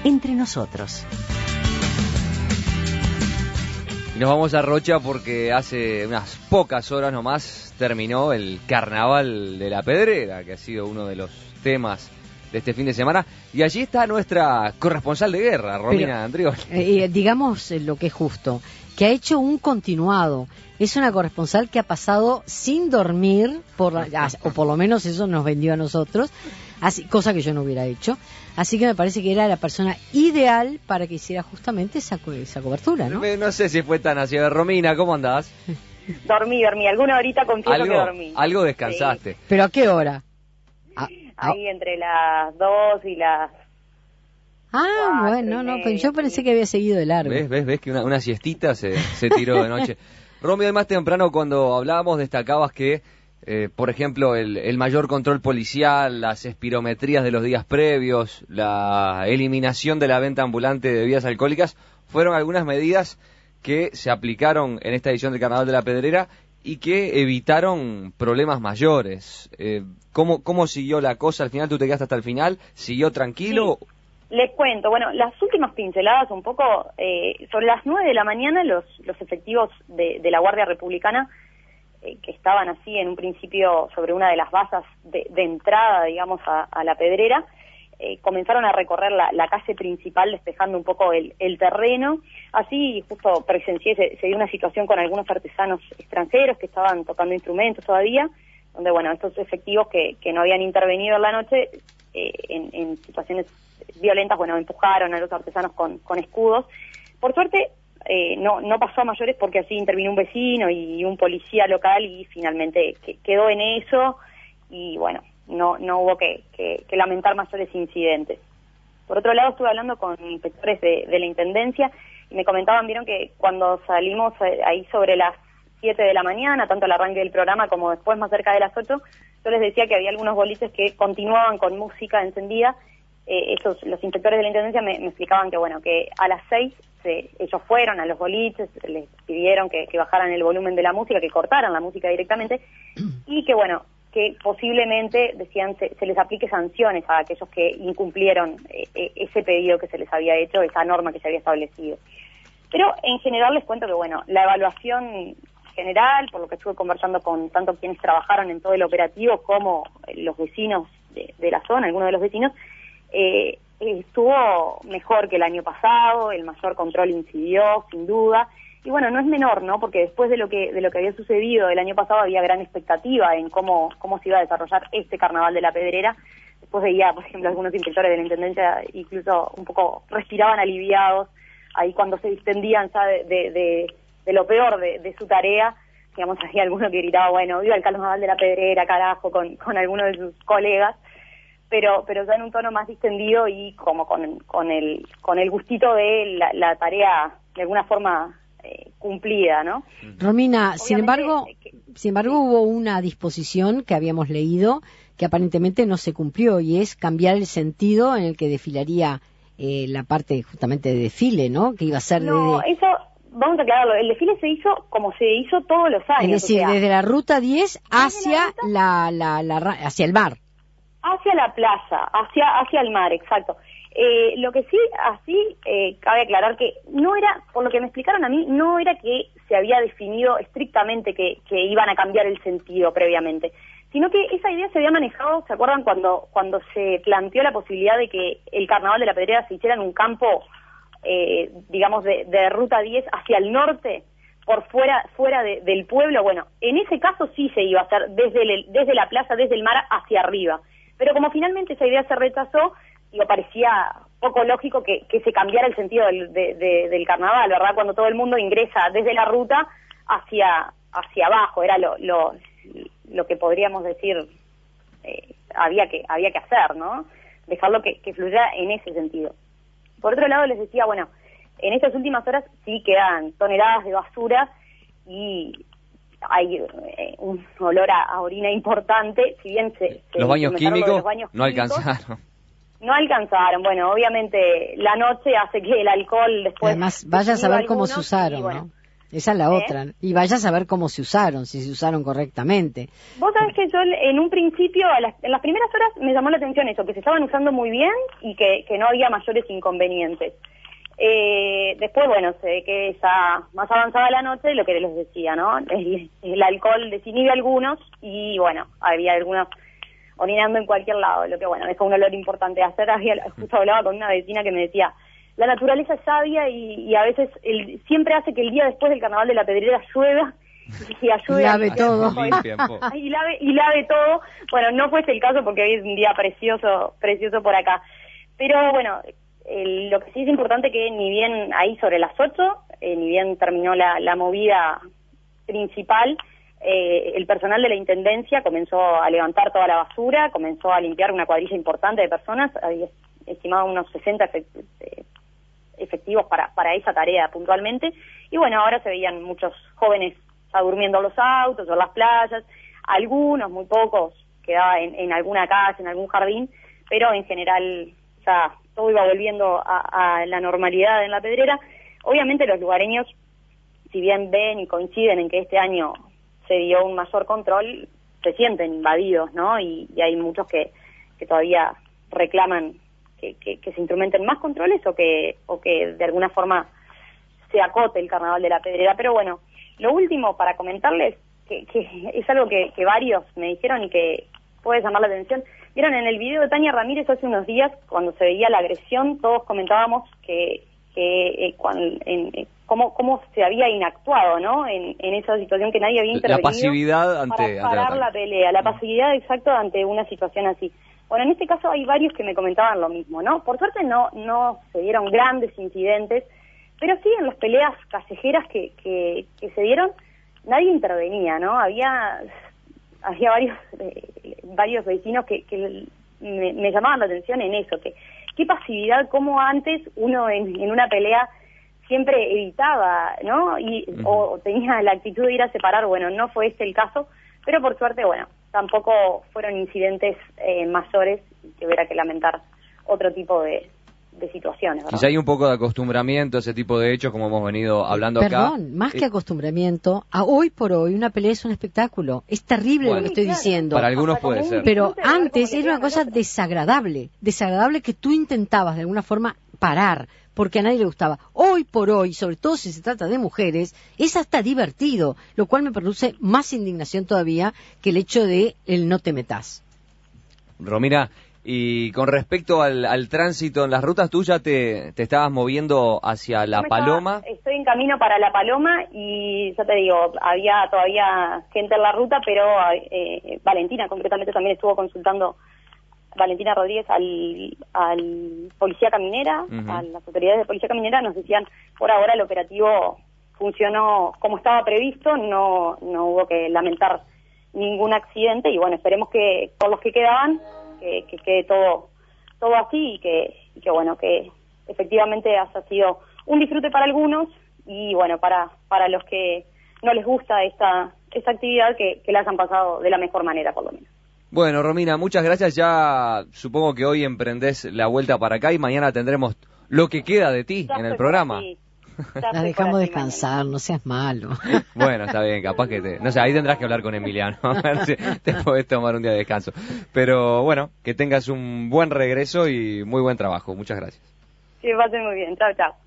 entre nosotros. Y nos vamos a Rocha porque hace unas pocas horas nomás terminó el Carnaval de la Pedrera, que ha sido uno de los temas de este fin de semana. Y allí está nuestra corresponsal de guerra, Romina Andrioli. Digamos lo que es justo, que ha hecho un continuado. Es una corresponsal que ha pasado sin dormir, o por lo menos eso nos vendió a nosotros, así, cosa que yo no hubiera hecho. Así que me parece que era la persona ideal para que hiciera justamente esa cobertura, ¿no? No sé si fue tan así. Romina, ¿cómo andás? Dormí. Alguna horita confieso que dormí. Algo descansaste. Sí. ¿Pero a qué hora? Ahí entre las 2 y las... bueno, no, pero yo pensé que había seguido de largo. ¿Ves que una siestita se tiró de noche? Romy, hoy más temprano cuando hablábamos destacabas que, por ejemplo, el mayor control policial, las espirometrías de los días previos, la eliminación de la venta ambulante de bebidas alcohólicas, fueron algunas medidas que se aplicaron en esta edición del Carnaval de la Pedrera y que evitaron problemas mayores. ¿Cómo siguió la cosa? Al final, ¿tú te quedaste hasta el final? ¿Siguió tranquilo? Sí. Les cuento, bueno, las últimas pinceladas un poco, sobre las 9 de la mañana los efectivos de la Guardia Republicana, que estaban así en un principio sobre una de las basas de entrada, digamos, a la Pedrera, comenzaron a recorrer la calle principal despejando un poco el terreno. Así justo presencié, se dio una situación con algunos artesanos extranjeros que estaban tocando instrumentos todavía, donde bueno, estos efectivos que no habían intervenido en la noche, en situaciones violentas, bueno, empujaron a los artesanos con escudos. Por suerte no pasó a mayores porque así intervino un vecino y un policía local y finalmente quedó en eso y bueno, no hubo que lamentar mayores incidentes. Por otro lado, estuve hablando con inspectores de la Intendencia y me comentaban, vieron que cuando salimos ahí sobre las 7 de la mañana, tanto al arranque del programa como después más cerca de las 8, yo les decía que había algunos boliches que continuaban con música encendida. Los inspectores de la Intendencia me explicaban que bueno, que a las 6 ellos fueron a los boliches, les pidieron que bajaran el volumen de la música, que cortaran la música directamente y que bueno, que posiblemente, decían, se les aplique sanciones a aquellos que incumplieron ese pedido que se les había hecho, esa norma que se había establecido. Pero en general les cuento que bueno, la evaluación general, por lo que estuve conversando con tanto quienes trabajaron en todo el operativo como los vecinos de la zona, algunos de los vecinos, estuvo mejor que el año pasado, el mayor control incidió, sin duda, y bueno, no es menor, ¿no? Porque después de lo que había sucedido el año pasado había gran expectativa en cómo se iba a desarrollar este Carnaval de la Pedrera. Después veía, por ejemplo, algunos inspectores de la Intendencia incluso un poco respiraban aliviados, ahí cuando se distendían ya de lo peor de su tarea, digamos, había alguno que gritaba, bueno, viva el Carnaval de la Pedrera, carajo, con alguno de sus colegas, pero ya en un tono más distendido y como con el gustito de la tarea de alguna forma cumplida, ¿no? Romina, sin embargo hubo una disposición que habíamos leído que aparentemente no se cumplió y es cambiar el sentido en el que desfilaría la parte justamente de desfile, ¿no? Que iba a ser eso vamos a aclararlo, el desfile se hizo como se hizo todos los años. Es decir, desde la ruta 10 hacia hacia el mar. Hacia la plaza, hacia el mar, exacto. Lo que sí, así, cabe aclarar que no era, por lo que me explicaron a mí, no era que se había definido estrictamente que iban a cambiar el sentido previamente, sino que esa idea se había manejado, ¿se acuerdan cuando se planteó la posibilidad de que el Carnaval de la Pedrera se hiciera en un campo, digamos, de ruta 10 hacia el norte, por fuera del pueblo? Bueno, en ese caso sí se iba a hacer desde la plaza, desde el mar hacia arriba. Pero como finalmente esa idea se rechazó, parecía poco lógico que se cambiara el sentido del carnaval, ¿verdad? Cuando todo el mundo ingresa desde la ruta hacia abajo, era lo que podríamos decir había que hacer, ¿no? Dejarlo que fluyera en ese sentido. Por otro lado, les decía, bueno, en estas últimas horas sí quedan toneladas de basura y hay un olor a orina importante, si bien los baños químicos no alcanzaron. No alcanzaron, bueno, obviamente la noche hace que el alcohol después... Además, vaya a saber cómo se usaron, bueno, ¿no? esa es la otra. Y vaya a saber cómo se usaron, si se usaron correctamente. Vos sabés que yo en un principio, en las primeras horas me llamó la atención eso, que se estaban usando muy bien y que no había mayores inconvenientes. Después, bueno, se ve que ya más avanzada la noche, lo que les decía, ¿no? El alcohol desinhibe a algunos y, bueno, había algunos orinando en cualquier lado, lo que, bueno, deja un olor importante. Ayer justo hablaba con una vecina que me decía, la naturaleza es sabia y a veces siempre hace que el día después del Carnaval de la Pedrera llueva y ayude lave a todo. y lave todo. Bueno, no fue ese el caso porque hoy es un día precioso por acá. Pero bueno, lo que sí es importante que ni bien ahí sobre las 8, ni bien terminó la movida principal, el personal de la Intendencia comenzó a levantar toda la basura, comenzó a limpiar una cuadrilla importante de personas, había estimado unos 60 efectivos para esa tarea puntualmente, y bueno, ahora se veían muchos jóvenes ya durmiendo en los autos o en las playas, algunos, muy pocos, quedaba en alguna casa, en algún jardín, pero en general ya todo iba volviendo a la normalidad en la Pedrera. Obviamente los lugareños, si bien ven y coinciden en que este año se dio un mayor control, se sienten invadidos, ¿no? Y hay muchos que todavía reclaman que se instrumenten más controles o que de alguna forma se acote el Carnaval de la Pedrera. Pero bueno, lo último para comentarles, que es algo que varios me dijeron y que puede llamar la atención. Vieron en el video de Tania Ramírez hace unos días, cuando se veía la agresión, todos comentábamos cómo se había inactuado, ¿no? En esa situación, que nadie había intervenido. La pasividad ante parar la pelea, la pasividad exacto ante una situación así. Bueno, en este caso hay varios que me comentaban lo mismo, ¿no? Por suerte no se dieron grandes incidentes, pero sí en las peleas callejeras que se dieron, nadie intervenía, ¿no? Había varios vecinos que me llamaban la atención en eso, que qué pasividad, como antes uno en una pelea siempre evitaba, ¿no? O tenía la actitud de ir a separar. Bueno, no fue este el caso, pero por suerte, bueno, tampoco fueron incidentes mayores que hubiera que lamentar otro tipo de situaciones, ¿verdad? Quizá hay un poco de acostumbramiento a ese tipo de hechos, como hemos venido hablando acá. Perdón, más que acostumbramiento, hoy por hoy una pelea es un espectáculo. Es terrible lo que estoy diciendo. Para algunos puede ser. Pero antes era una cosa desagradable que tú intentabas de alguna forma parar, porque a nadie le gustaba. Hoy por hoy, sobre todo si se trata de mujeres, es hasta divertido, lo cual me produce más indignación todavía que el hecho de el no te metas. Romina, y con respecto al tránsito en las rutas, ¿tú ya te estabas moviendo hacia La Paloma? Estoy en camino para La Paloma y ya te digo, había todavía gente en la ruta, pero Valentina concretamente también estuvo consultando, Valentina Rodríguez, al Policía Caminera, a las autoridades de Policía Caminera, nos decían, por ahora el operativo funcionó como estaba previsto, no hubo que lamentar ningún accidente y bueno, esperemos que con los que quedaban que quede todo así y que bueno, que efectivamente haya sido un disfrute para algunos y bueno, para los que no les gusta esta actividad, que la hayan pasado de la mejor manera, por lo menos. Bueno, Romina, muchas gracias. Ya supongo que hoy emprendés la vuelta para acá y mañana tendremos lo que queda de ti en el programa. La dejamos descansar, no seas malo. Bueno, está bien, capaz que no sé, ahí tendrás que hablar con Emiliano, a ver si te podés tomar un día de descanso. Pero bueno, que tengas un buen regreso y muy buen trabajo. Muchas gracias. Que pasen muy bien. Chao, chao.